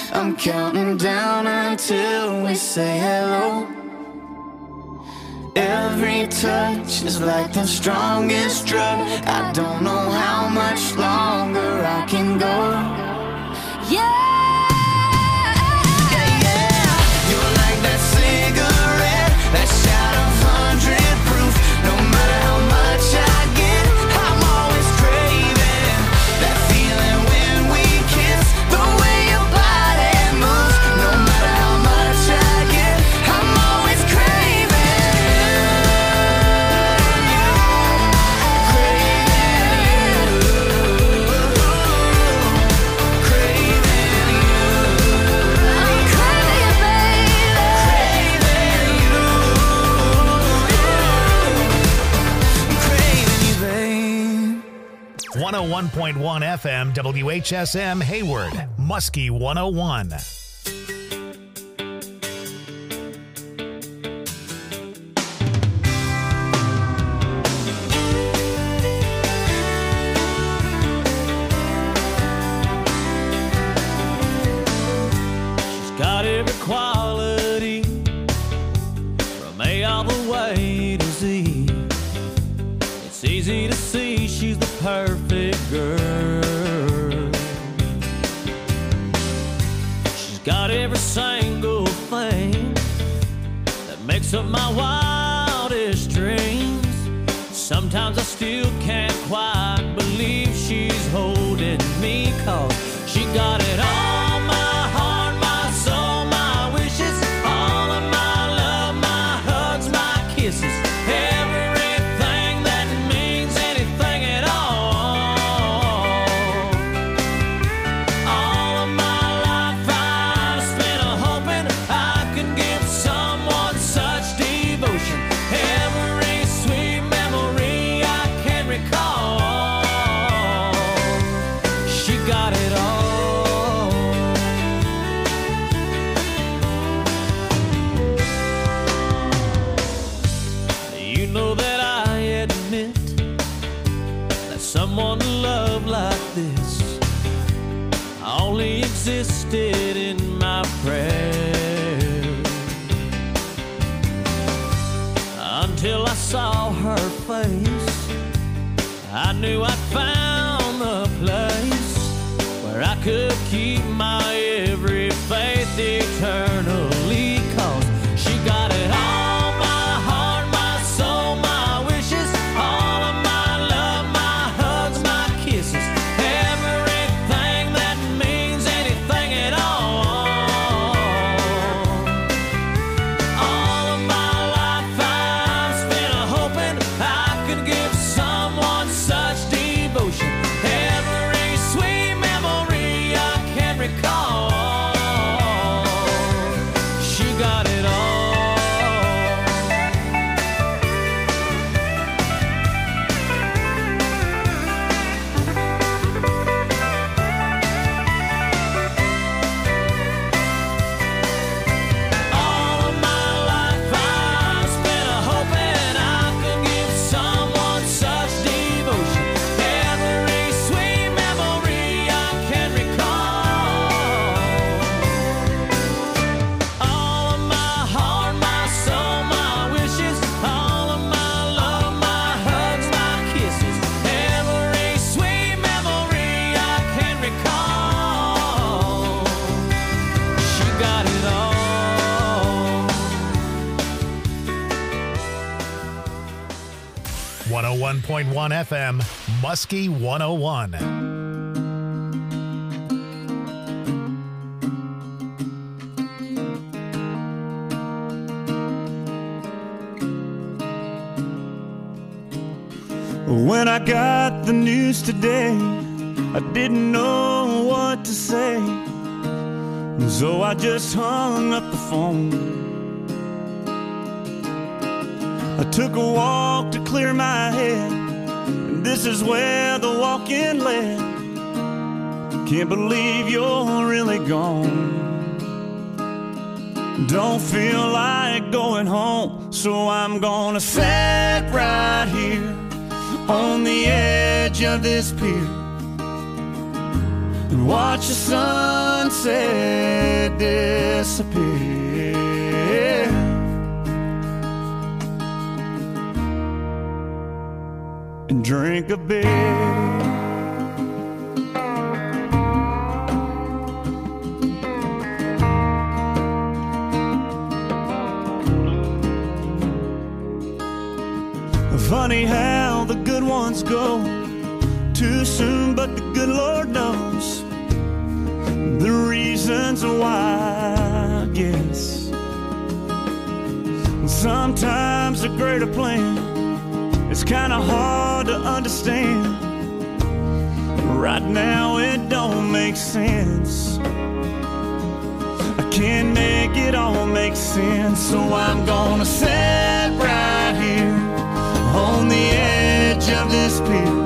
I'm counting down until we say hello. Every touch is like the strongest drug. I don't know how much longer I can go. Yeah. You're like that cigarette, that shot of 100 proof. No matter how much I get, I'm always craving that feeling when we kiss. The way your body moves. No matter how much I get, I'm always craving you. Craving you. I'm craving you, baby. Craving you. I'm craving you, babe. 101.1 FM, WHSM Hayward, Muskie 101. She's got every quality from A all the way to Z. It's easy to see she's the perfect girl. She's got every single thing that makes up my wildest dreams. Sometimes I still can't quite believe she's holding me, 'cause she got it all, my heart, my soul, my wishes, all of my love, my hugs, my kisses, everything that means anything at all. All of my life I've spent hoping I could give someone such devotion. Every sweet memory I can recall. She got it all. You know that I admit that someone to love like this only existed in my prayers, until I saw her face. I knew I'd found the place where I could keep my every faith eternally, 'cause she got it all, my heart, my soul, my wishes, all of my love, my hugs, my kisses, everything that means anything at all. All of my life I've spent hoping I could give someone such devotion. Every sweet memory I can recall. She got it all. 101.1 FM, Muskie 101. When I got the news today, I didn't know what to say, so I just hung up the phone. I took a walk to clear my head, and this is where the walk-in led. Can't believe you're really gone. Don't feel like going home, so I'm gonna sit right here on the edge of this pier, and watch the sunset disappear. And drink a beer. Funny how the good ones go too soon, but the good Lord knows the reasons why, I guess. Sometimes a greater plan is kind of hard to understand. Right now it don't make sense. I can't make it all make sense, so I'm gonna sit right here on the edge of this pier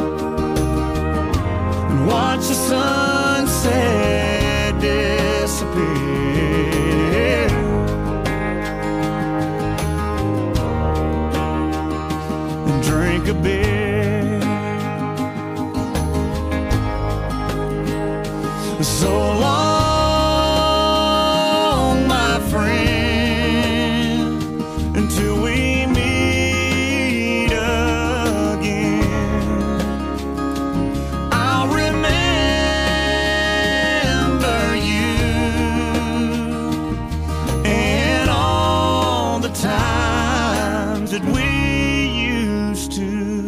and watch the sunset disappear. And drink a beer. So long, my friend, until we meet again. I'll remember you and all the times that we used to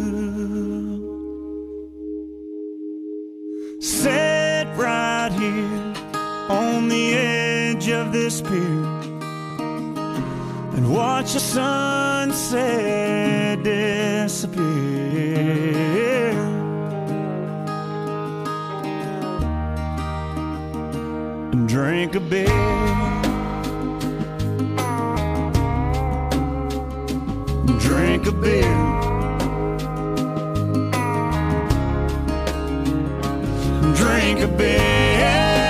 sit right here on the edge of this pier and watch the sunset disappear. And drink a beer. Drink a beer. Drink a beer.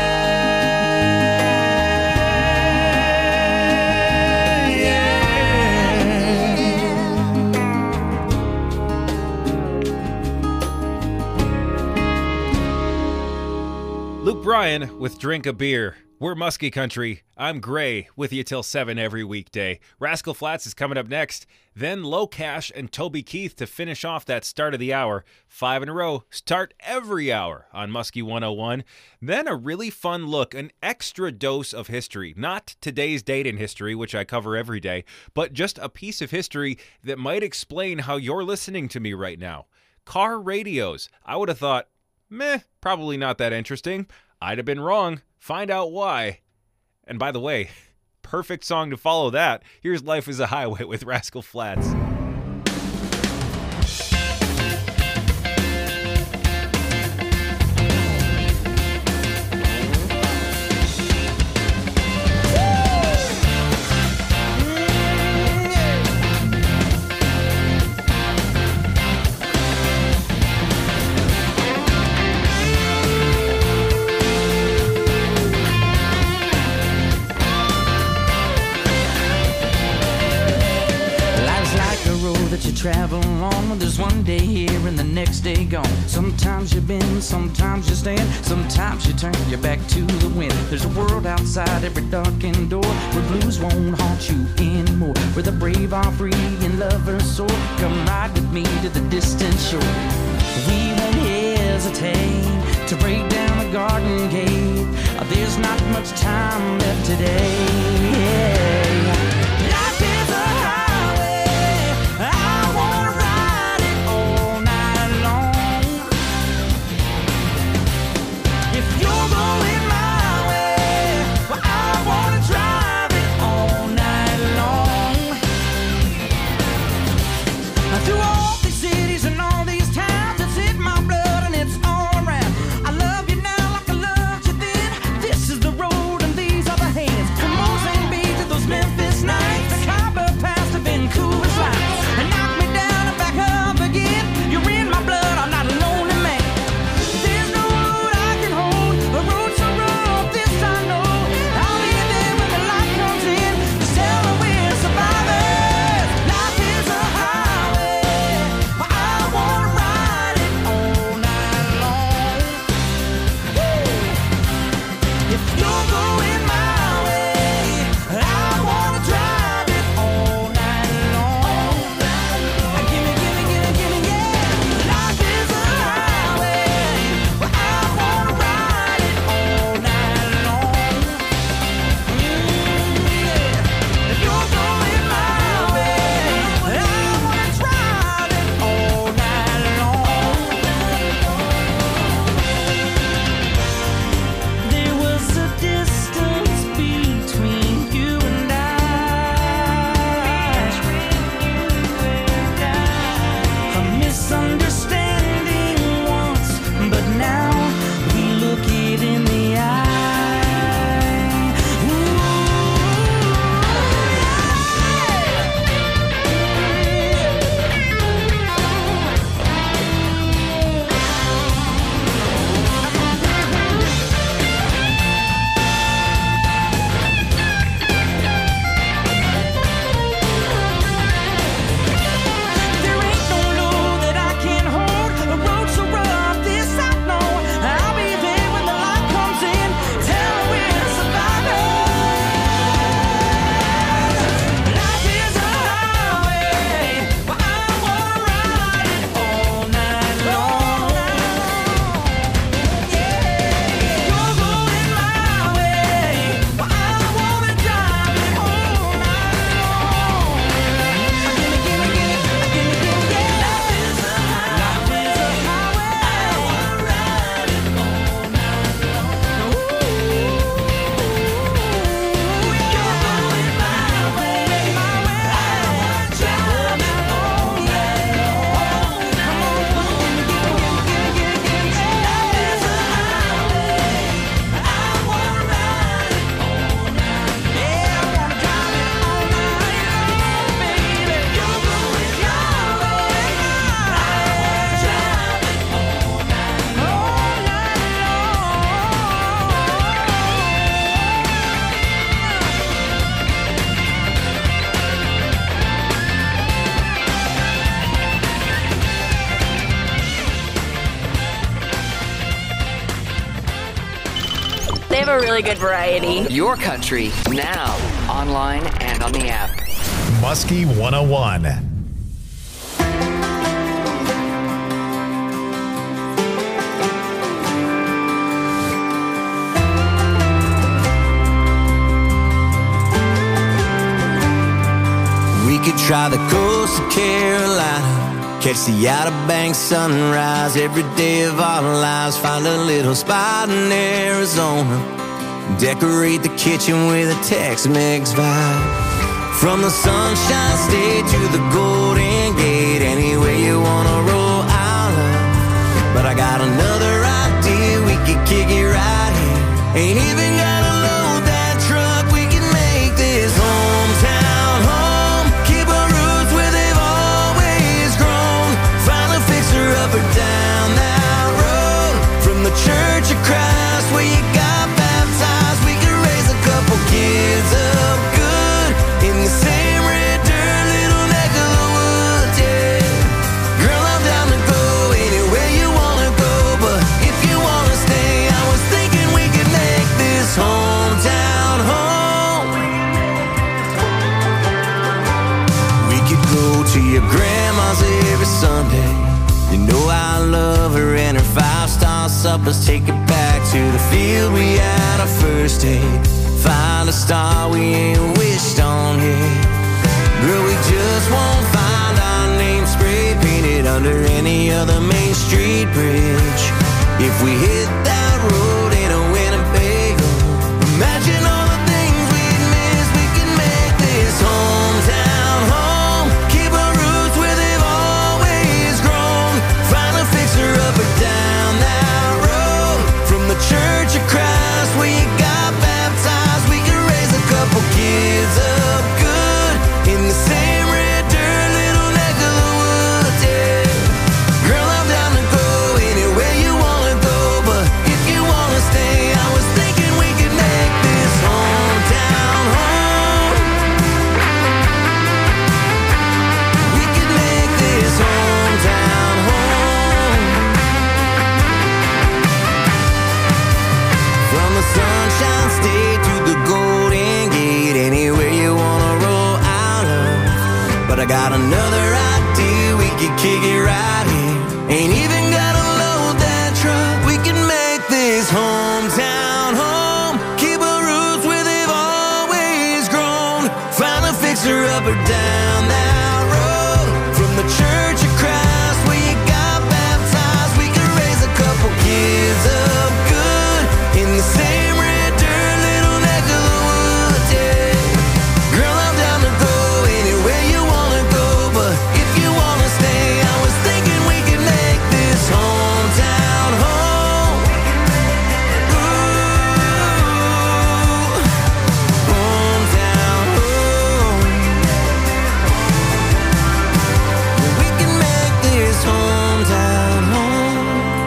Luke Bryan with Drink a Beer. We're Muskie Country. I'm Gray with you till 7 every weekday. Rascal Flatts is coming up next. Then Low Cash and Toby Keith to finish off that start of the hour. 5 in a row. Start every hour on Muskie 101. Then a really fun look, an extra dose of history. Not today's date in history, which I cover every day, but just a piece of history that might explain how you're listening to me right now. Car radios. I would have thought, meh, probably not that interesting. I'd have been wrong. Find out why. And by the way, perfect song to follow that. Here's Life is a Highway with Rascal Flatts. You travel on, there's one day here and the next day gone. Sometimes you bend, sometimes you stand, sometimes you turn your back to the wind. There's a world outside every darkened door where blues won't haunt you anymore, where the brave are free and lovers soar. Come ride with me to the distant shore. We won't hesitate to break down the garden gate. There's not much time left today. Life is a highway, I wanna ride it all night long. If you're going my way, well, I wanna drive it all night long. Through all these cities and all these towns, it's in my blood and it's all around. I love you now like I loved you then. This is the road and these are the hands. Come have a really good variety. Your country, now, online and on the app. Muskie 101. We could try the coast of Carolina, catch the Outer Banks sunrise every day of our lives. Find a little spot in Arizona, decorate the kitchen with a Tex-Mex vibe. From the Sunshine State to the Golden Gate, anywhere you wanna roll, I'll love. But I got another idea, we could kick it right here. Ain't even gotta load that truck, we can make this hometown home. Keep our roots where they've always grown. Find a fixer up or down that road. From the Church of Christ where you got baptized, we could raise a couple kids up good in the same red dirt, little neck of the woods, yeah. Girl, I'm down to go anywhere you wanna go, but if you wanna stay, I was thinking we could make this hometown home. We could go to your grandma's every Sunday. You know I love her and her 5-star suppers. Take it back to the field we had our first date. Find a star we ain't wished on yet. Girl, we just won't find our name spray painted under any other Main Street bridge. If we hit that road in a Winnebago, imagine all the things we'd miss. We can make this hometown home. Keep our roots where they've always grown. Find a fixer up or down that road. From the Church of Christ where you got baptized, we can raise a couple kids up good in the same red dirt, little neck of the woods, yeah. Girl, I'm down to go anywhere you wanna go, but if you wanna stay, I was thinking we could make this hometown home. We could make this hometown home. From the Sunshine State to the Golden Gate, anywhere you wanna roll out of. But I got another idea, we could kick it right here. Ain't even gotta load that truck, we can make this hometown home. Keep our roots where they've always grown. Find a fixer up or down that road. From the Church of Christ where you got baptized, we can raise a couple kids up good in the same red dirt, little neck of the woods, yeah. Girl, I'm down to go anywhere you wanna go, but if you wanna stay, I was thinking we could make this hometown home. Ooh, hometown home. We can make this hometown home.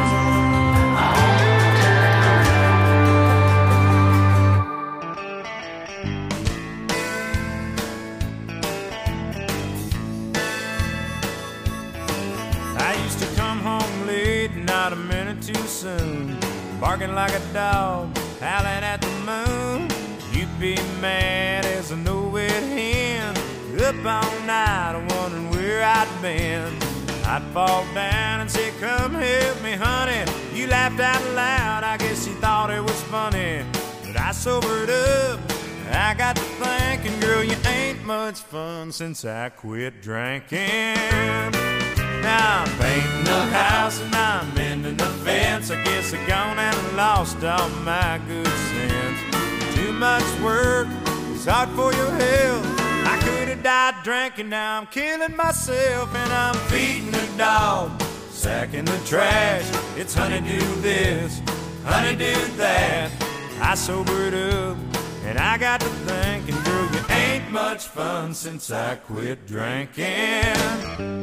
I used to come home late, not a minute too soon, barking like a dog, howling at the moon. You'd be mad as a no-wet hen, up all night wondering where I'd been. I'd fall down and say, come help me, honey. You laughed out loud, I guess you thought it was funny. But I sobered up, I got to thinking, girl, you ain't much fun since I quit drinking. Now I'm painting the house and I'm mending the fence. I guess I gone and lost all my good sense. Too much work, it's hard for your health. I could have died drinking, now I'm killing myself. And I'm feeding the dog, sacking the trash. It's honey do this, honey do that. I sobered up and I got to thinking, girl, you ain't much fun since I quit drinking.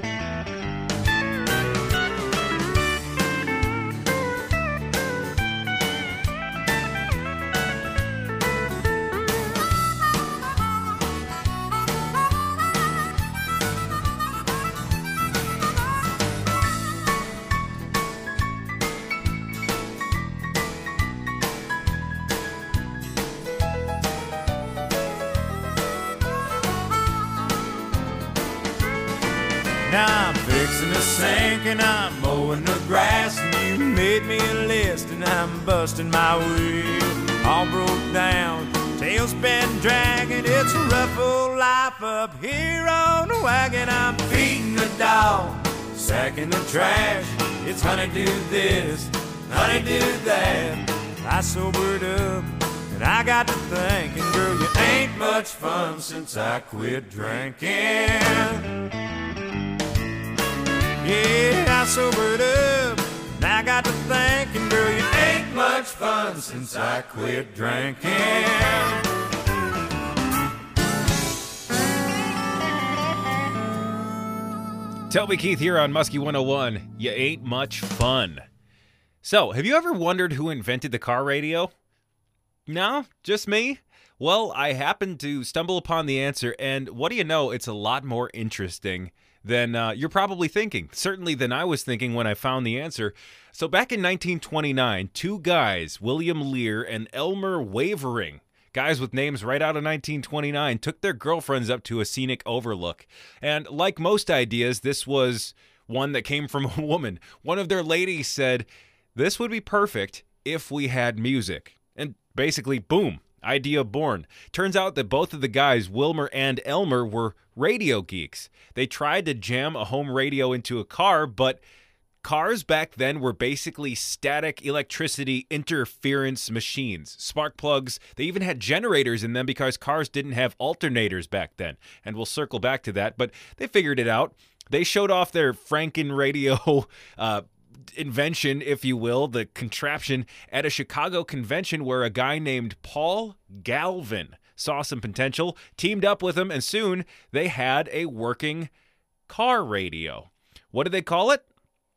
sink and I'm mowing the grass, and you made me a list and I'm busting my wheel. All broke down, tailspin dragging, it's a rough old life up here on the wagon. I'm feeding the dog, sacking the trash, it's honeydew this, honeydew that. I sobered up and I got to thinking, girl, you ain't much fun since I quit drinking. Yeah, I sobered up and I got to thinking, girl, you ain't much fun since I quit drinking. Toby Keith here on Muskie 101. You ain't much fun. So, have you ever wondered who invented the car radio? No? Just me? Well, I happened to stumble upon the answer, and what do you know, it's a lot more interesting than you're probably thinking. Certainly than I was thinking when I found the answer. So back in 1929, two guys, William Lear and Elmer Wavering, guys with names right out of 1929, took their girlfriends up to a scenic overlook. And like most ideas, this was one that came from a woman. One of their ladies said, "This would be perfect if we had music." And basically, boom, idea born. Turns out that both of the guys, Wilmer and Elmer, were radio geeks. They tried to jam a home radio into a car, but cars back then were basically static electricity interference machines. Spark plugs, they even had generators in them because cars didn't have alternators back then. And we'll circle back to that, but they figured it out. They showed off their Franken radio invention, if you will, the contraption, at a Chicago convention where a guy named Paul Galvin saw some potential, teamed up with him, and soon they had a working car radio. What did they call it?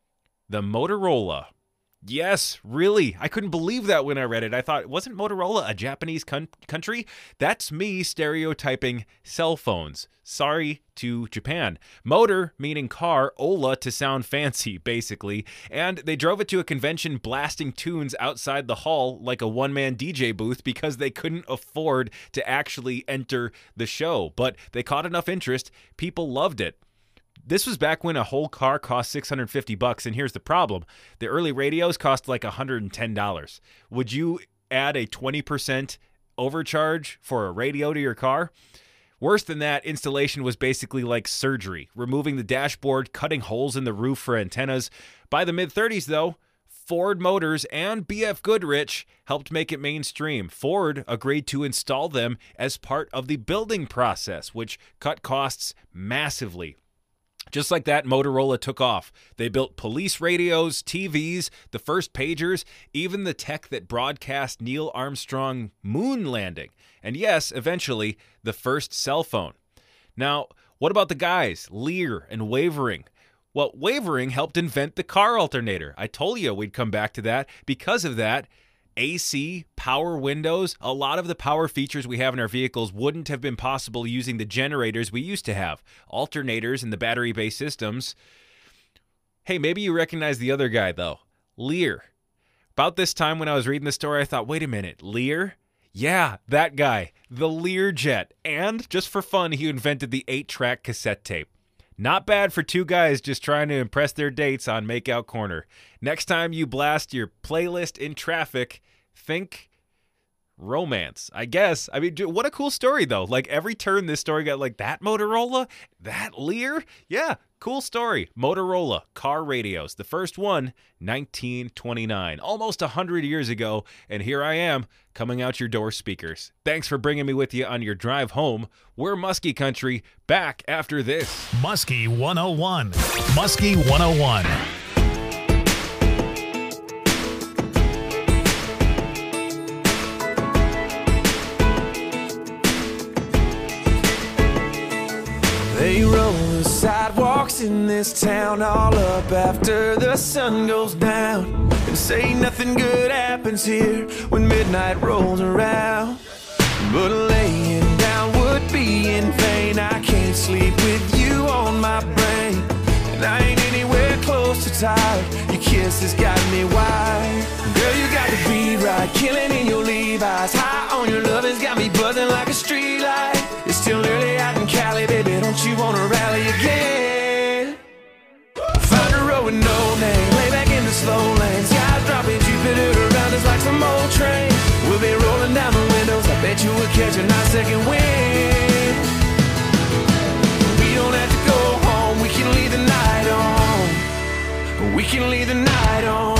The Motorola. Yes, really. I couldn't believe that when I read it. I thought, wasn't Motorola a Japanese country? That's me stereotyping cell phones. Sorry to Japan. Motor meaning car, Ola to sound fancy, basically. And they drove it to a convention blasting tunes outside the hall like a one-man DJ booth because they couldn't afford to actually enter the show. But they caught enough interest. People loved it. This was back when a whole car cost $650, and here's the problem. The early radios cost like $110. Would you add a 20% overcharge for a radio to your car? Worse than that, installation was basically like surgery, removing the dashboard, cutting holes in the roof for antennas. By the mid-30s, though, Ford Motors and BF Goodrich helped make it mainstream. Ford agreed to install them as part of the building process, which cut costs massively. Just like that, Motorola took off. They built police radios, TVs, the first pagers, even the tech that broadcast Neil Armstrong moon landing. And yes, eventually, the first cell phone. Now, what about the guys, Lear and Wavering? Well, Wavering helped invent the car alternator. I told you we'd come back to that. Because of that, AC, power windows, a lot of the power features we have in our vehicles wouldn't have been possible using the generators we used to have. Alternators and the battery-based systems. Hey, maybe you recognize the other guy, though. Lear. About this time when I was reading the story, I thought, wait a minute, Lear? Yeah, that guy. The Learjet. And, just for fun, he invented the 8-track cassette tape. Not bad for two guys just trying to impress their dates on Makeout Corner. Next time you blast your playlist in traffic, think romance, I guess. I mean, what a cool story, though. Like, every turn this story got like, that Motorola? That Lear? Yeah, cool story. Motorola, car radios. The first one, 1929. Almost 100 years ago, and here I am, coming out your door speakers. Thanks for bringing me with you on your drive home. We're Muskie Country, back after this. Muskie 101. Muskie 101. They roll the sidewalks in this town all up after the sun goes down, and say nothing good happens here when midnight rolls around. But laying down would be in vain. I can't sleep with you on my brain, and I ain't anywhere close to tired. Your kiss has got me wired. Girl, you got the beat right, killing in your Levi's. High on your love has got me buzzing like a street light. It's still early out in Cali, baby, don't you wanna rally again? Find second wind. We don't have to go home, we can leave the night on. We can leave the night on.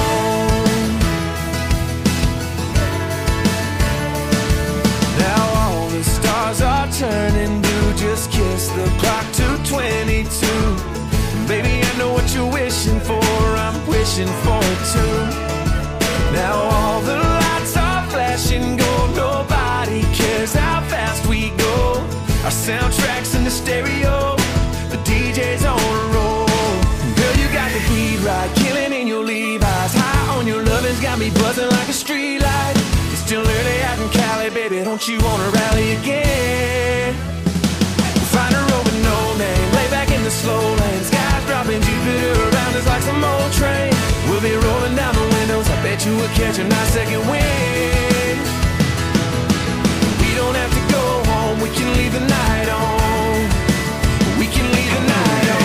Now all the stars are turning blue. Just kiss the clock to 22. Baby, I know what you're wishing for, I'm wishing for it too. Now all the lights are flashing gold. Nobody cares how fast we go. Our soundtrack's in the stereo, the DJ's on a roll. Girl, you got the beat right, killing in your Levi's. High on your lovin's got me buzzing like a street light. It's still early out in Cali, baby, don't you wanna rally again? Find a road with no name, lay back in the slow lane. Skies dropping, Jupiter around us like some old train. We'll be rolling down the windows, I bet you we'll catch a nice second wind. We don't have to go home, we can leave the night on. We can leave the night on.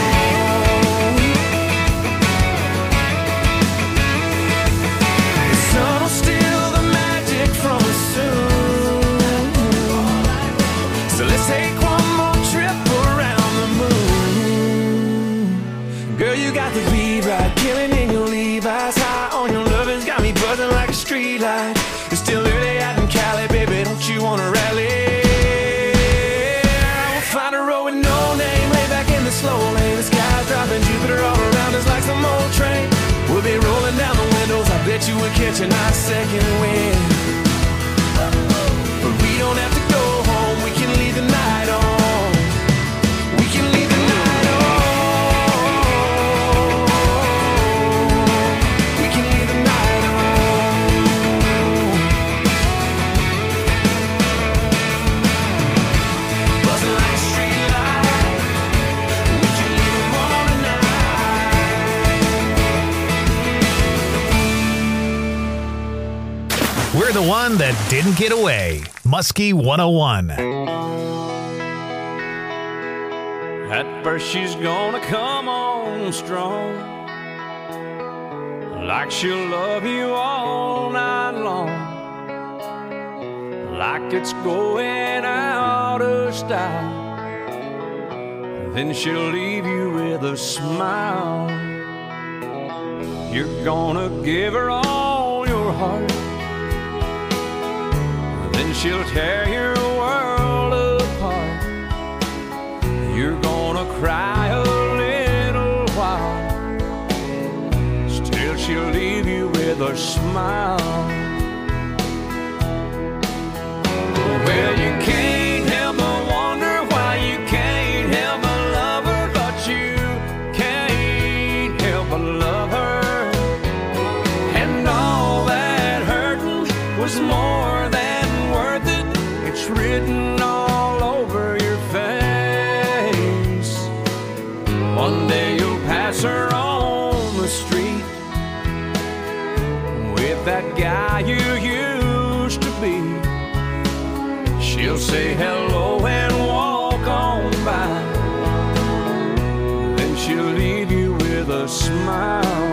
The sun will steal the magic from us soon. So let's take one more trip around the moon. Girl, you got the beat right, killing in your Levi's. High on your lovin's got me buzzing like a street light. It's still early out in Cali, baby, don't you wanna rally? We'll find a road with no name, lay back in the slow lane. The sky's dropping, Jupiter all around us like some old train. We'll be rolling down the windows, I bet you we'll catch a nice second wind. But we don't have to go home, we can leave the night on. We can leave the night on. We can leave the night on. Buzzing like a street light. We can leave them on tonight. We're the one that didn't get away. Muskie 101. At first she's gonna come on strong, like she'll love you all night long, like it's going out of style. Then she'll leave you with a smile. You're gonna give her all your heart, then she'll tear your world apart. You're gonna cry a little while, still she'll leave you with a smile. Well, you can't help but wonder why you can't help but love her, but you can't help but love her. And all that hurting was more than worth it. It's written all over your face. One day you'll pass her on the street with that guy you used to be. She'll say hello and walk on by, then she'll leave you with a smile.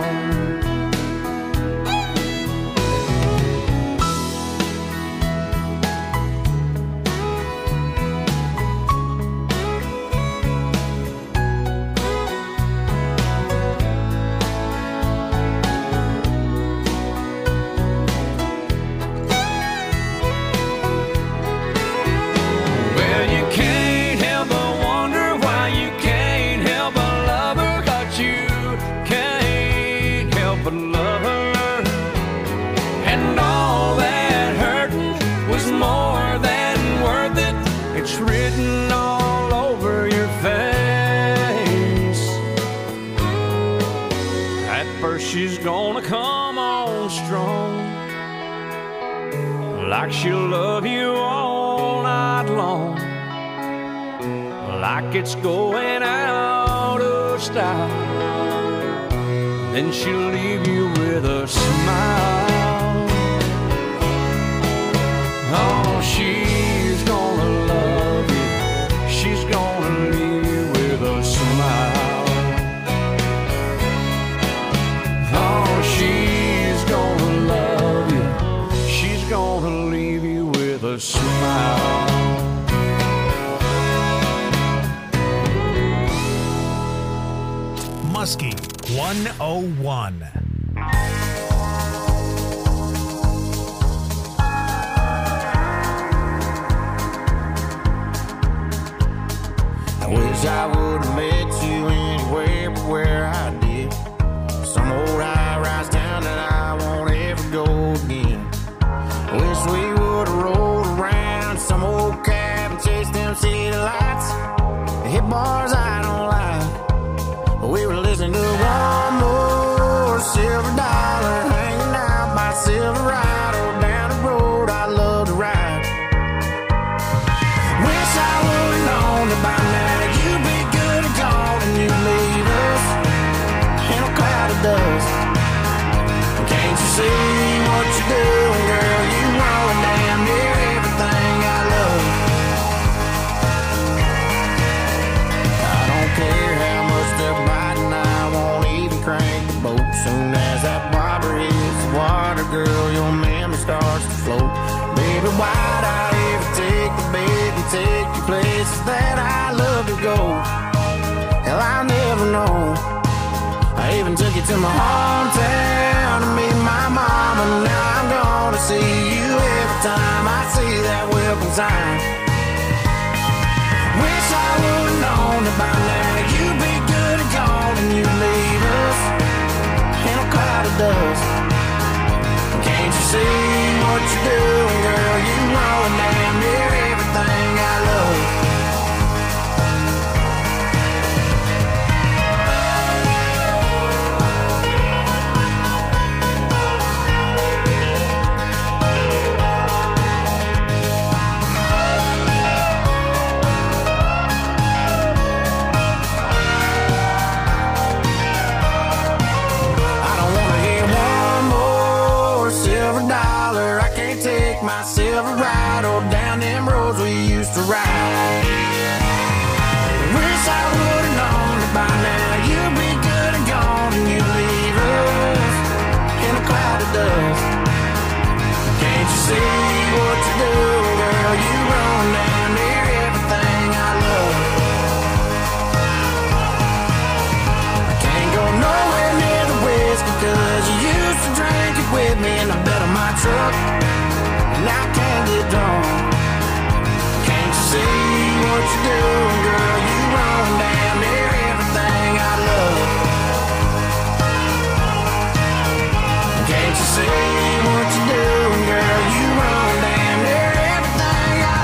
She's gonna come on strong, like she'll love you all night long, like it's going out of style. Then she'll leave you with a smile. Oh, she's gonna love you, she's gonna leave you with a smile. Oh, she's gonna love you, she's gonna leave you with a smile. Muskie 101. I wish I would have met you anywhere but where I did. Some old high-rise town that I won't ever go again. I wish we would have rolled around some old cab and chased them city lights. Hit bars I don't like, but we were listening to one more silver dollar, hanging out by Silverado down the road I love to ride. Wish I would have known that by now you'd be good and gone and you'd leave us in a cloud of dust. Can't you see what you're doing, girl? You ruin damn near everything I love. I don't care how much they're biting, I won't even crank the boat. Soon as that bobber hits the water, girl, your memory starts to float. Baby, why'd I ever take the bait and take you places that I love to go? Hell, I'll never know. I even took you to my hometown to meet my mama. Now I'm gonna see you every time I see that welcome sign. Wish I would've known that by now you'd be good and gone and you'd leave us in a cloud of dust. Can't you see what you're doing, girl? You ruin damn near everything I love. My Silverado down them roads we used to ride. Wish I would've known that by now you'd be good and gone and you'd leave us in a cloud of dust. Can't you see what you're doing, girl? You run down near everything I love. I can't go nowhere near the whiskey 'cause you used to drink it with me in the bed of my truck. And I can't get drunk. Can't you see what you're doing, girl? You run damn near everything I love. Can't you see what you're doing, girl? You run damn near everything I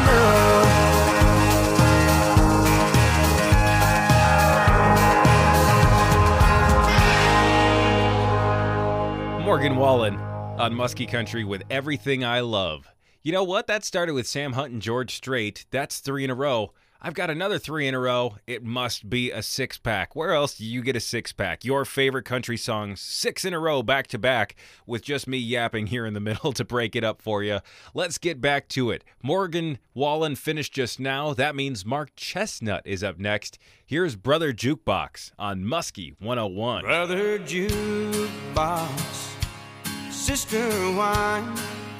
love. Morgan Wallen on Muskie Country with Everything I Love. You know what? That started with Sam Hunt and George Strait. That's 3 in a row. I've got another 3 in a row. It must be a 6-pack. Where else do you get a 6-pack? Your favorite country songs, 6 in a row, back to back, with just me yapping here in the middle to break it up for you. Let's get back to it. Morgan Wallen finished just now. That means Mark Chestnut is up next. Here's Brother Jukebox on Muskie 101. Brother Jukebox, Sister Wine,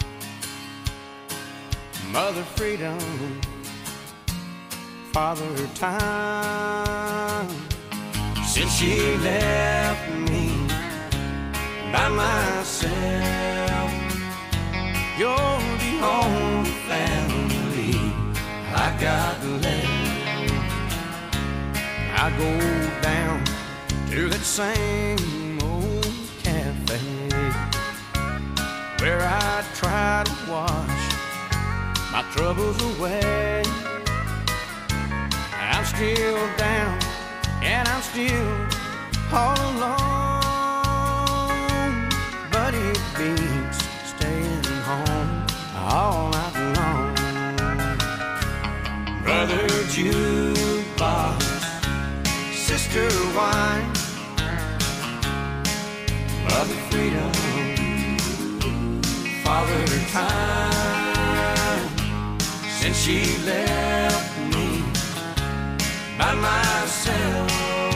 Mother Freedom, Father Time. Since she left me by myself, you're the only family I got left. I go down to that same old cafe where I try to wash my troubles away. I'm still down and I'm still all alone, but it beats staying home all night long. Brother Jukebox, Sister Wine, Mother Freedom, Father Time. Since she left me by myself,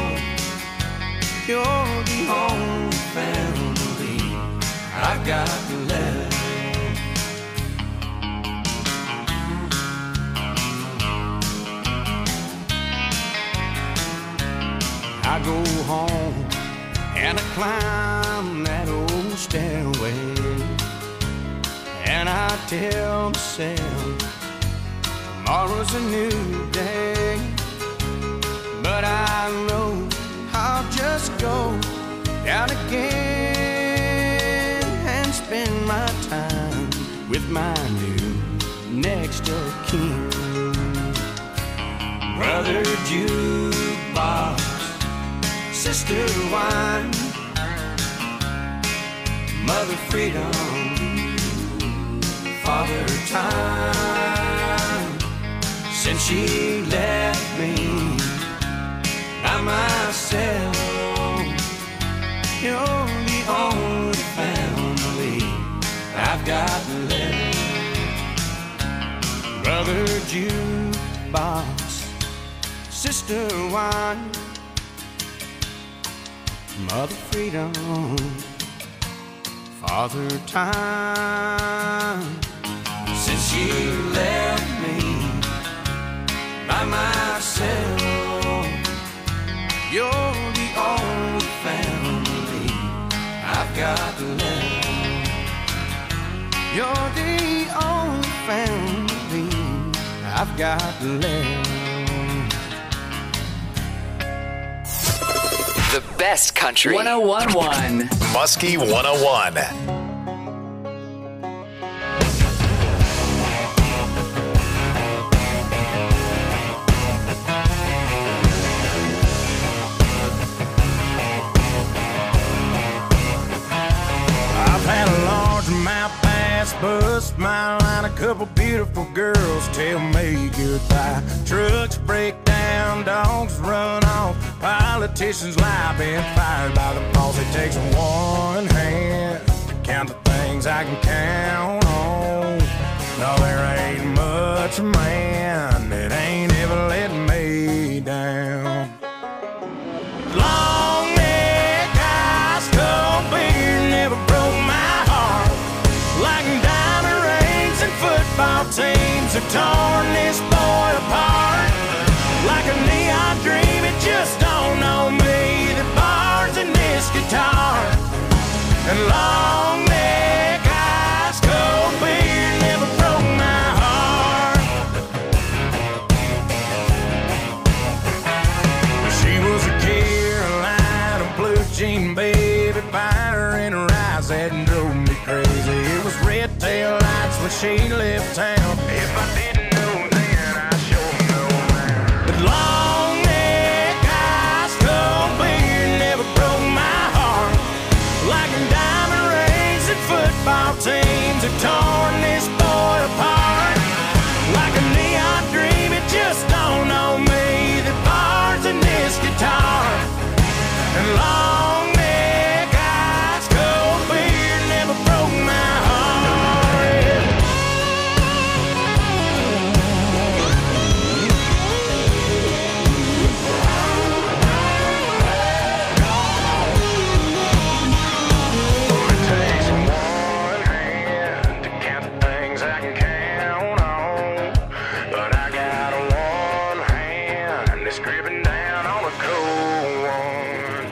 you're the only family I've got left. I go home and I climb that old stairway, and I tell myself tomorrow's a new day. But I know I'll just go down again and spend my time with my new next of kin. Brother jukebox, sister wine, mother freedom, father time. Since she left me by myself, you're the only family I've got left. Brother jukebox, sister wine, mother freedom, father time. Since she left me by myself, you're the only family I've got left. You're the only family I've got left. The best country. 101.1. Muskie 101. Bust my line, a couple beautiful girls tell me goodbye. Trucks break down, dogs run off, politicians lie, been fired by the boss. It takes one hand to count the things I can count on. No, there ain't much man that ain't ever let me down. Long neck, ice cold beer never broke my heart like diamond rings and football teams have torn this boy apart. Like a neon dream, it just don't know me. The bars in this guitar and long neck, ice cold beer never broke my heart. She was a Carolina blue jean baby, fire in her eyes that drove me crazy. It was red tail lights when she left town. If I didn't know then, I sure know now. But long neck, ice cold beer never broke my heart. Like diamond rings and football teams have torn this boy apart. Like a neon dream, it just don't know me. The bars in this guitar and long neck, ice cold beer never broke my heart. It takes one hand to count the things I can count on, but I got one hand that's gripping down on a cold one.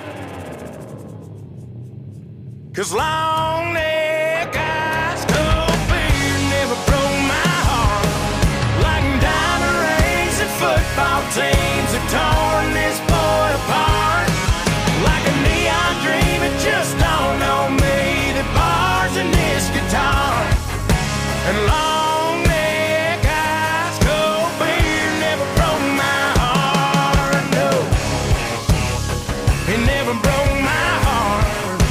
'Cause long neck, ice cold beer never broke my heart. Like diamond rings and football teams have torn this boy apart. Like a neon dream, it just don't know me. The bars in this guitar and long neck, ice cold beer never broke my heart. No, it never broke my heart.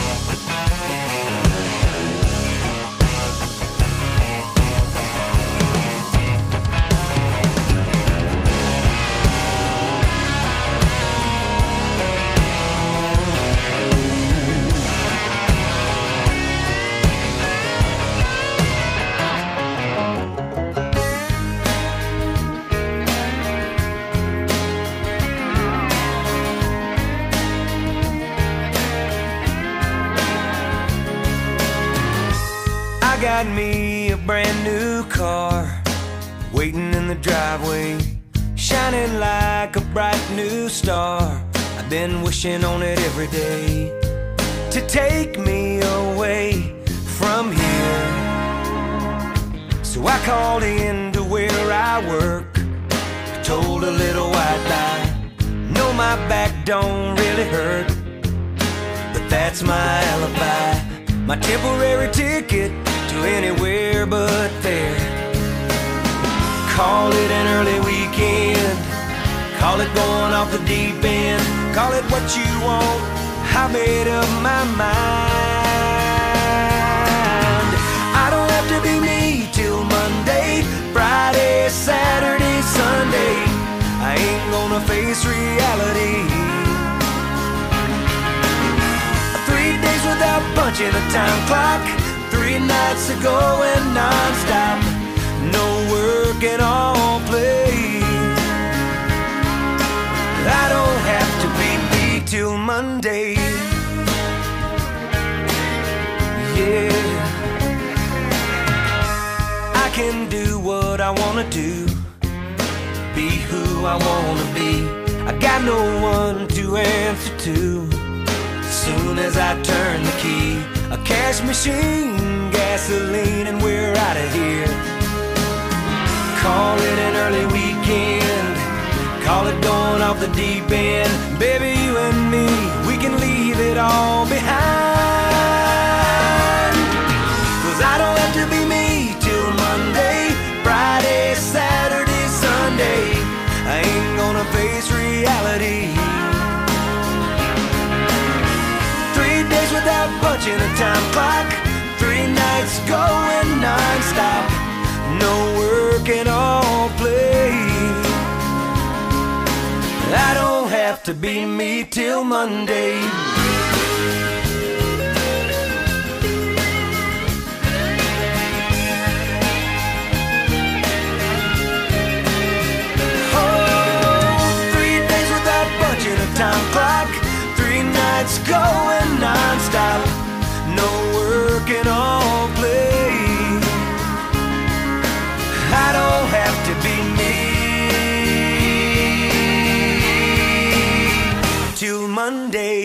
I got me a brand new car waiting in the driveway, shining like a bright new star. I've been wishing on it every day. to take me away from here. So I called in to where I work, told a little white lie. No, my back don't really hurt, but that's my alibi, my temporary ticket to anywhere but there. Call it an early weekend, call it going off the deep end, call it what you want, I made up my mind. I don't have to be me till Monday, Friday, Saturday, Sunday. I ain't gonna face reality. 3 days without punching a time clock, 3 nights of going non-stop, no work and all play. I don't have to be me till Monday. Yeah, I can do what I wanna do, be who I wanna be. I got no one to answer to. Soon as I turn the key, a cash machine, gasoline, and we're out of here. Call it an early weekend, call it going off the deep end. Baby, you and me, we can leave it all behind. 'Cause I don't have to be me till Monday, Friday, Saturday, Sunday. I ain't gonna face reality. 3 days without punching a time clock, 3 nights going non-stop, no work and all play. I don't have to be me till Monday. Time clock, 3 nights going non-stop, no work and all play. I don't have to be me till Monday.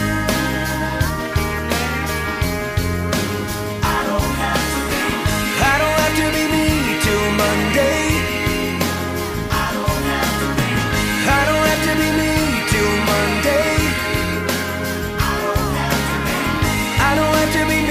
I don't have to be me till Monday. I don't have to be me till Monday. I don't have to be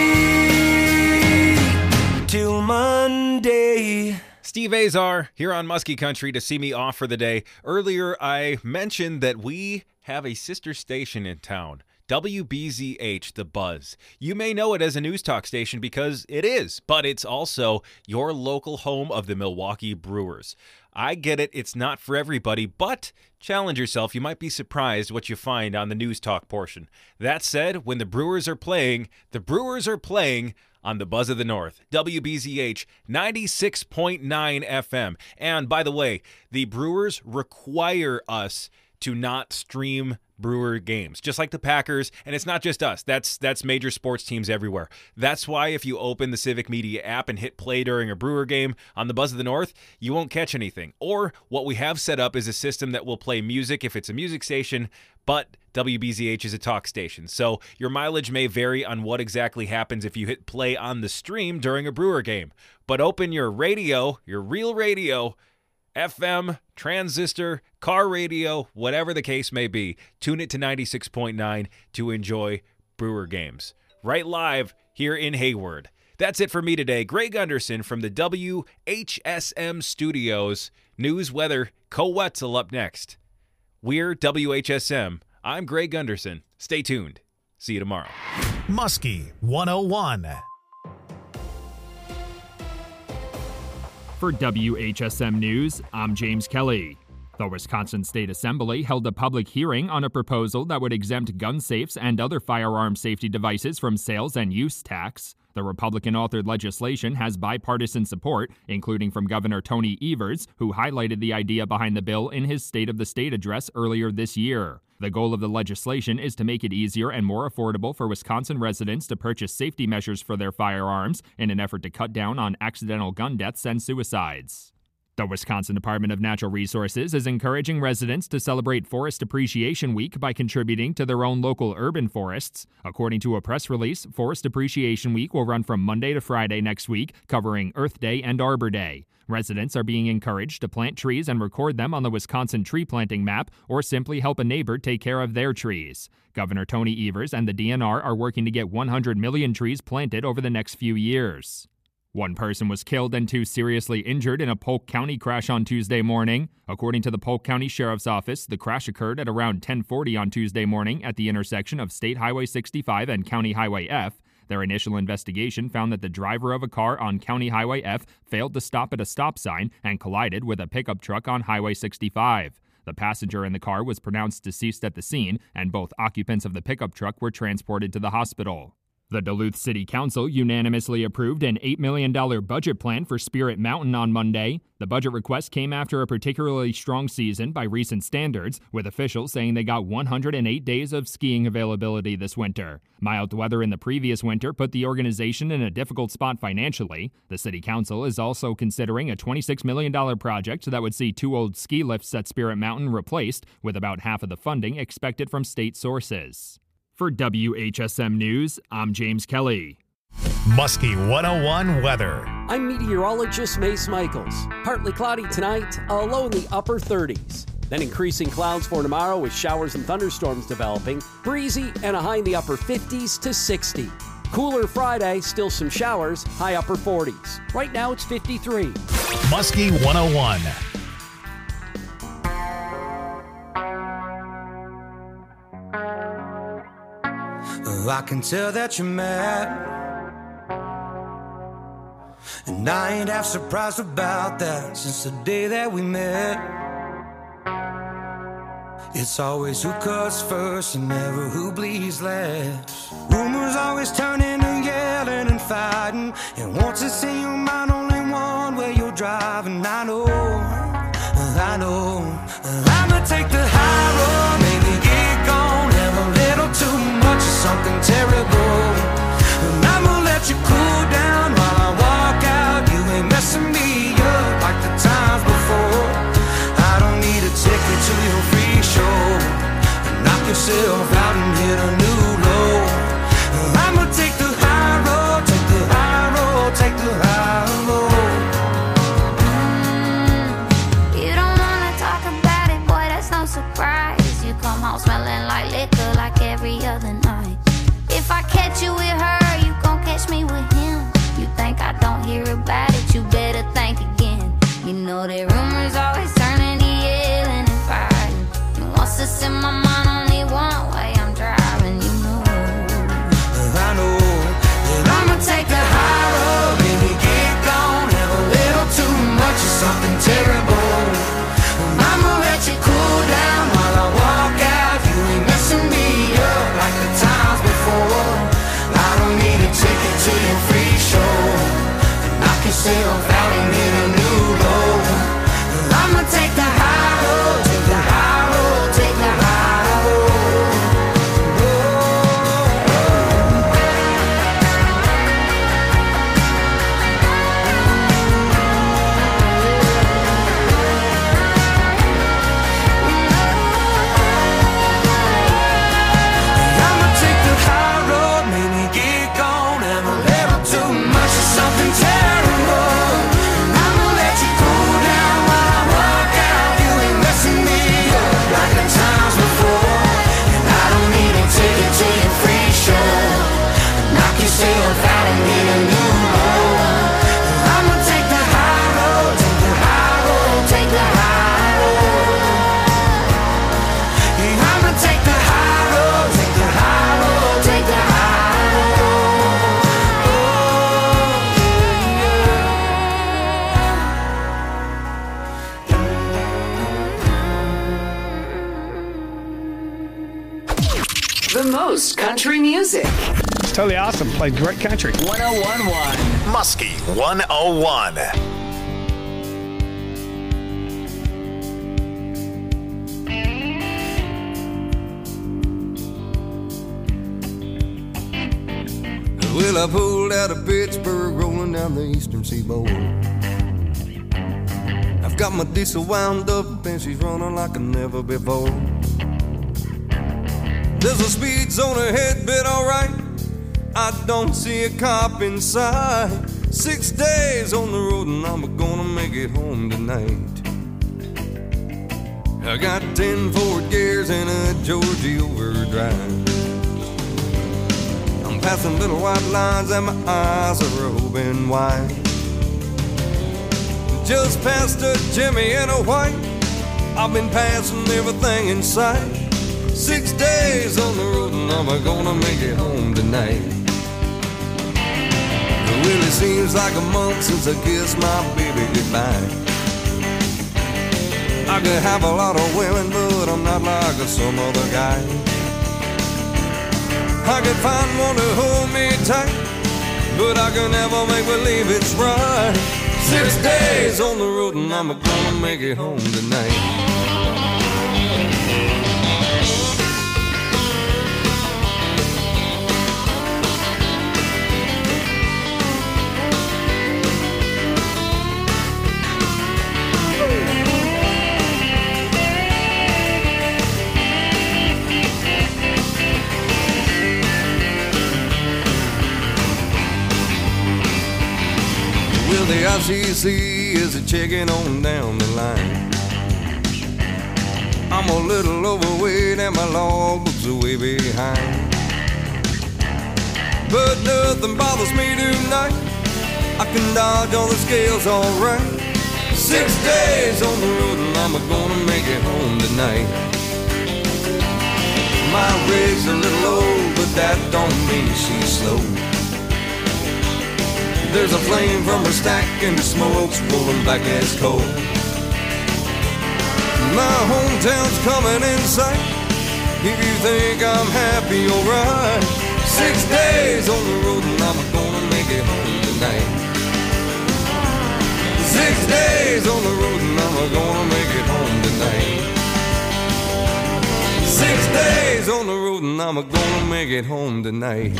me till Monday. Steve Azar here on Muskie Country to see me off for the day. Earlier, I mentioned that we have a sister station in town, WBZH, The Buzz. You may know it as a news talk station because it is, but it's also your local home of the Milwaukee Brewers. I get it, it's not for everybody, but challenge yourself. You might be surprised what you find on the news talk portion. That said, when the Brewers are playing on the Buzz of the North, WBZH 96.9 FM. And by the way, the Brewers require us to not stream Brewer games, just like the Packers. And it's not just us. That's major sports teams everywhere. That's why if you open the Civic Media app and hit play during a Brewer game on the Buzz of the North, you won't catch anything. Or what we have set up is a system that will play music if it's a music station, but WBZH is a talk station. So your mileage may vary on what exactly happens if you hit play on the stream during a Brewer game. But open your radio, your real radio, FM, transistor, car radio, whatever the case may be. Tune it to 96.9 to enjoy Brewer games. Right live here in Hayward. That's it for me today. Greg Gunderson from the WHSM studios. News, weather, Co-Wetzel up next. We're WHSM. I'm Greg Gunderson. Stay tuned. See you tomorrow. Muskie 101. For WHSM News, I'm James Kelly. The Wisconsin State Assembly held a public hearing on a proposal that would exempt gun safes and other firearm safety devices from sales and use tax. The Republican-authored legislation has bipartisan support, including from Governor Tony Evers, who highlighted the idea behind the bill in his State of the State address earlier this year. The goal of the legislation is to make it easier and more affordable for Wisconsin residents to purchase safety measures for their firearms in an effort to cut down on accidental gun deaths and suicides. The Wisconsin Department of Natural Resources is encouraging residents to celebrate Forest Appreciation Week by contributing to their own local urban forests. According to a press release, Forest Appreciation Week will run from Monday to Friday next week, covering Earth Day and Arbor Day. Residents are being encouraged to plant trees and record them on the Wisconsin tree planting map, or simply help a neighbor take care of their trees. Governor Tony Evers and the DNR are working to get 100 million trees planted over the next few years. One person was killed and 2 seriously injured in a Polk County crash on Tuesday morning. According to the Polk County Sheriff's Office, the crash occurred at around 10:40 on Tuesday morning at the intersection of State Highway 65 and County Highway F. Their initial investigation found that the driver of a car on County Highway F failed to stop at a stop sign and collided with a pickup truck on Highway 65. The passenger in the car was pronounced deceased at the scene, and both occupants of the pickup truck were transported to the hospital. The Duluth City Council unanimously approved an $8 million budget plan for Spirit Mountain on Monday. The budget request came after a particularly strong season by recent standards, with officials saying they got 108 days of skiing availability this winter. Mild weather in the previous winter put the organization in a difficult spot financially. The City Council is also considering a $26 million project that would see 2 old ski lifts at Spirit Mountain replaced, with about half of the funding expected from state sources. For WHSM News, I'm James Kelly. Muskie 101 weather. I'm meteorologist Mace Michaels. Partly cloudy tonight, a low in the upper 30s. Then increasing clouds for tomorrow with showers and thunderstorms developing. Breezy and a high in the upper 50s to 60. Cooler Friday, still some showers, high upper 40s. Right now it's 53. Muskie 101. I can tell that you're mad, and I ain't half surprised about that since the day that we met. It's always who cuts first and never who bleeds last. Rumors always turn into yelling and fighting, and once it's in your mind, only one way you're driving. I know I'ma take the high road, maybe get gone, have a little too much of something terrible, and I'ma let you cool down while I walk out. You ain't messing me up like the times before. I don't need a ticket to your free show, and knock yourself out and hit a new low. I'ma take the high road, take the high road, take the high road. Surprise, you come home smelling like liquor like every other night. If I catch you with her, you gon' catch me with him. You think I don't hear about it, you better think again. You know that rumors always turn into yelling and fighting, and once it's in my mind, only one way I'm driving. You know I know that I'ma take the high road, baby, get gone, have a little too much of something terrible. I'ma let you cool down while I walk out. You ain't messing me up like the times before. I don't need a ticket to your free show, and knock yourself out and hit a new low. I'ma take the high road, take the high road, take the high road. The most country music. It's totally awesome. Played great country. 1011. Muskie 101. Well, I pulled out of Pittsburgh, rolling down the eastern seaboard. I Got my diesel wound up and she's running like never before. There's a speed zone ahead, but alright, I don't see a cop inside. 6 days on the road and I'm gonna make it home tonight. I got 10 forward gears and a Georgie overdrive. I'm passing little white lines and my eyes are open wide. Just past a Jimmy and a white, I've been passing everything in sight. 6 days on the road and I'm gonna make it home tonight. It really seems like a month since I kissed my baby goodbye. I could have a lot of women, but I'm not like some other guy. I could find one to hold me tight, but I can never make believe it's right. 6 days on the road and I'm gonna make it home tonight. The ICC is a checking on down the line. I'm a little overweight and my logbook's way behind. But nothing bothers me tonight. I can dodge all the scales alright. 6 days on the road and I'm gonna make it home tonight. My rig's a little low, but that don't mean she's slow. There's a flame from her stack and the smoke's rolling back as coal. My hometown's coming in sight. If you think I'm happy, alright. 6 days on the road and I'm gonna make it home tonight. 6 days on the road and I'm gonna make it home tonight. 6 days on the road and I'm gonna make it home tonight.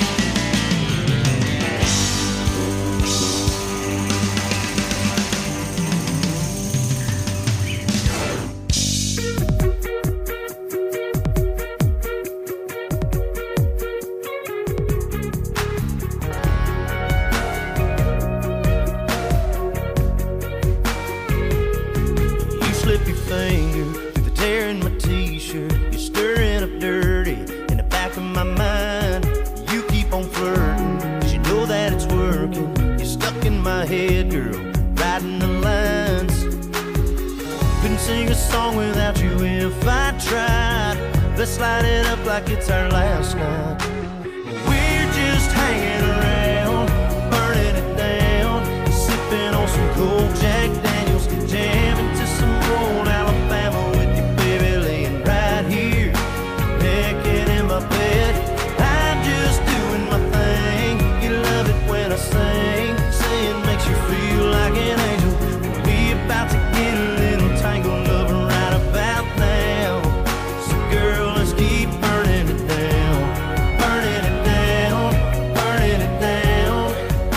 Let's light it up like it's our last night. We're just hanging around, burning it down, sipping on some cold Jack Daniels, jamming to some old Alabama with you, baby, laying right here, naked in my bed. I'm just doing my thing. You love it when I sing, saying makes you feel like an angel. We about to get a little tangled up right about now. So girl, let's keep burning it down, burning it down, burning it down.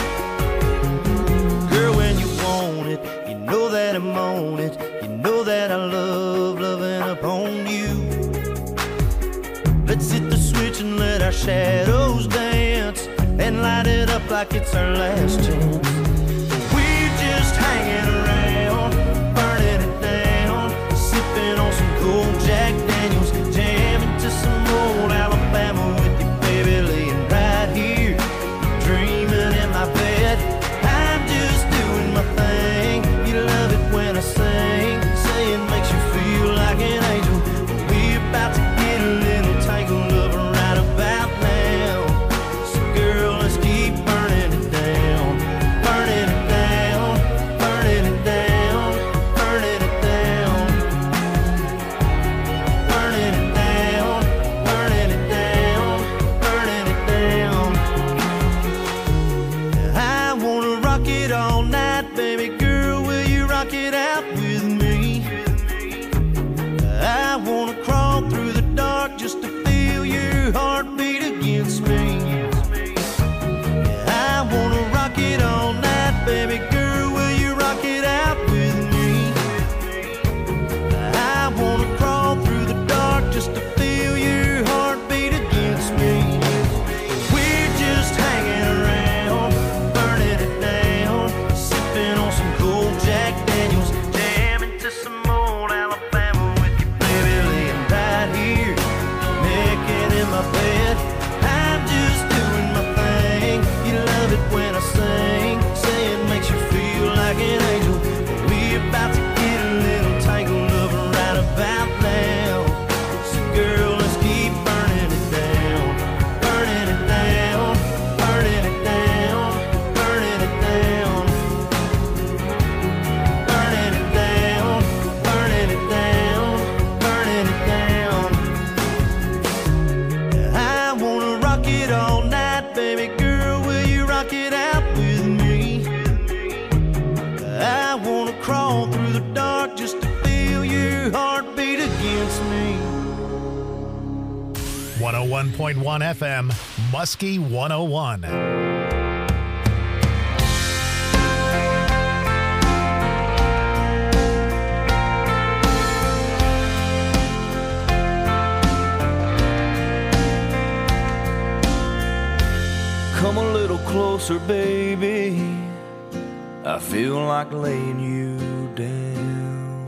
Girl, when you want it, you know that I'm on it. You know that I love loving upon you. Let's hit the switch and let our shadows dance, and light it up like it's our last chance. We're just hanging around, burning it down, sipping on some cold Jack Daniels, jamming to some old Alabama with you, baby, laying right here, dreaming in my bed. I'm just doing my thing. You love it when I sing, saying makes you feel like an angel. We're about to get a little tangled up right about now. So girl, let's keep burning it down, burning 101.1 FM, Muskie 101. Come a little closer, baby. I feel like laying you down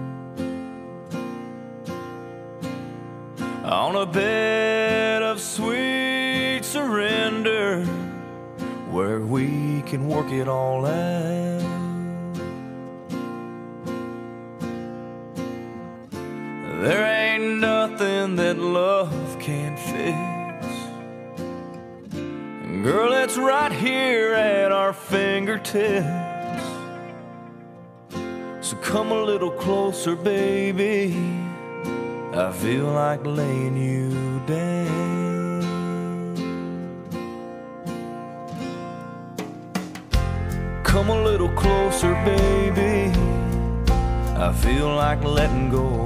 on a bed of sweet surrender where we can work it all out. There ain't nothing that love can't fix. Girl, it's right here at our fingertips. So come a little closer, baby. I feel like laying you down. Come a little closer, baby. I feel like letting go.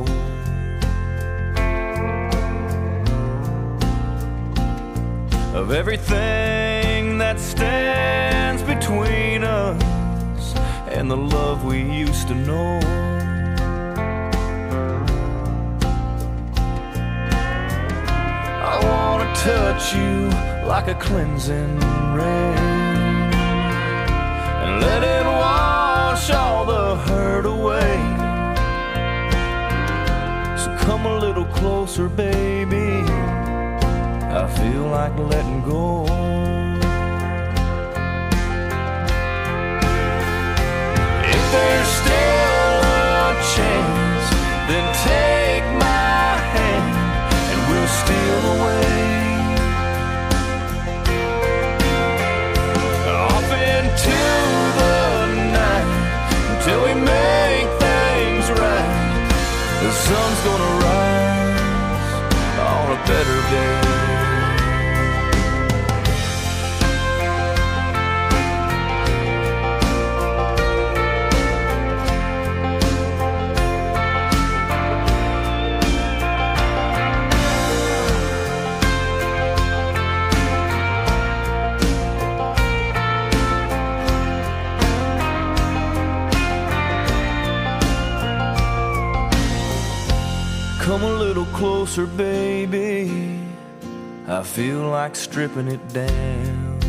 Of everything that stands between us and the love we used to know. I wanna touch you like a cleansing rain and let it wash all the hurt away. So come a little closer, baby. I feel like letting go. If there's still a chance, then take my hand and we'll steal away off into the night until we make things right. The sun's gonna rise on a better day. Come a little closer, baby. I feel like stripping it down.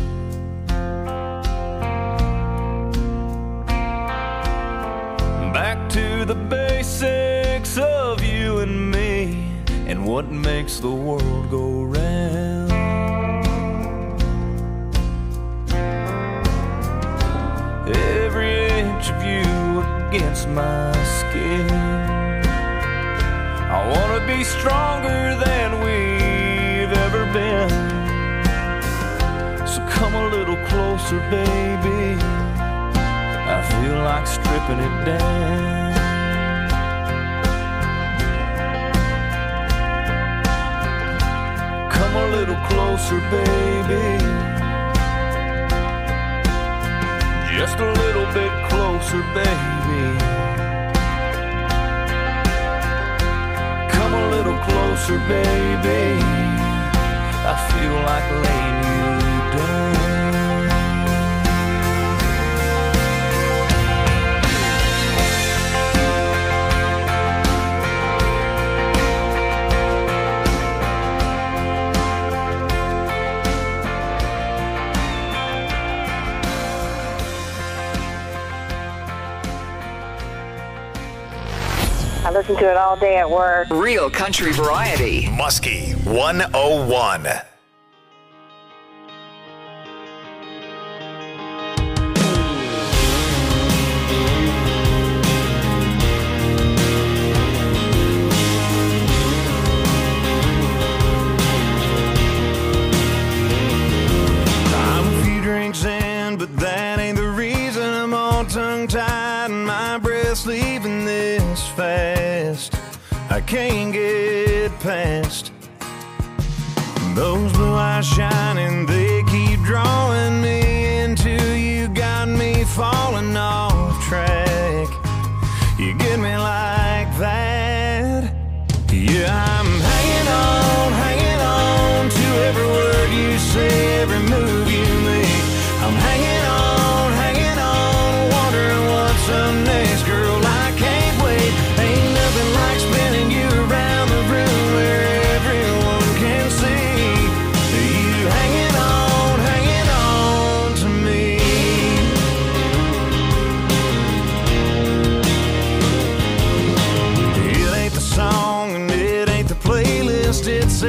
Back to the basics of you and me and what makes the world go round. Every inch of you against my skin. I wanna be stronger than we've ever been. So come a little closer, baby. I feel like stripping it down. Come a little closer, baby. Just a little bit closer, baby. Come a little closer, baby. I feel like laying you down. I listen to it all day at work. Real country variety. Muskie 101. I'm a few drinks in, but that ain't the reason I'm all tongue-tied and my breath's leaving this fast. I can't get past those blue eyes shining. They keep drawing me into you, got me falling off track. You get me like that. Yeah, I'm hanging on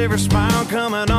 every smile coming